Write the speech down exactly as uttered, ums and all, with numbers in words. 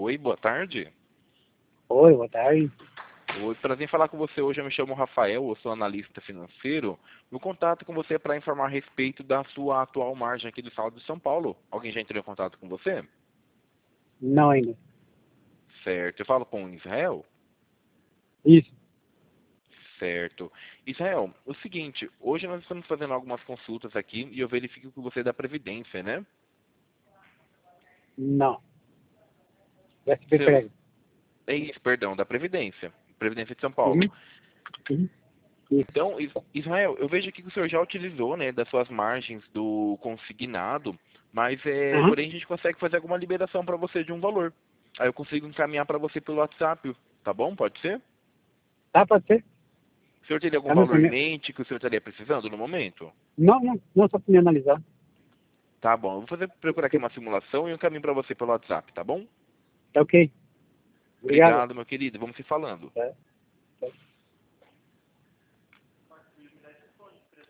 Oi, boa tarde. Oi, boa tarde. Oi, prazer em falar com você hoje. Eu me chamo Rafael, eu sou analista financeiro. Meu contato com você é para informar a respeito da sua atual margem aqui do estado de São Paulo. Alguém já entrou em contato com você? Não ainda. Certo. Eu falo com o Israel? Isso. Certo. Israel, o seguinte, hoje nós estamos fazendo algumas consultas aqui e eu verifico que você é da Previdência, né? Não. S B Seu, Prego. é isso, perdão, da Previdência. Previdência de São Paulo. Uhum. Uhum. Isso. Então, Is- Israel, eu vejo aqui que o senhor já utilizou, né, das suas margens do consignado, mas é, Aham. porém a gente consegue fazer alguma liberação para você de um valor. Aí eu consigo encaminhar para você pelo WhatsApp, tá bom? Pode ser? Tá, pode ser? O senhor teria algum É meu valor em primeiro. mente que o senhor estaria precisando no momento? Não, não. Não, só pra me analisar. Tá bom, eu vou fazer, procurar aqui uma simulação e eu encaminho para você pelo WhatsApp, tá bom? Tá ok. Obrigado. Obrigado, meu querido. Vamos se falando. Tá. Tá.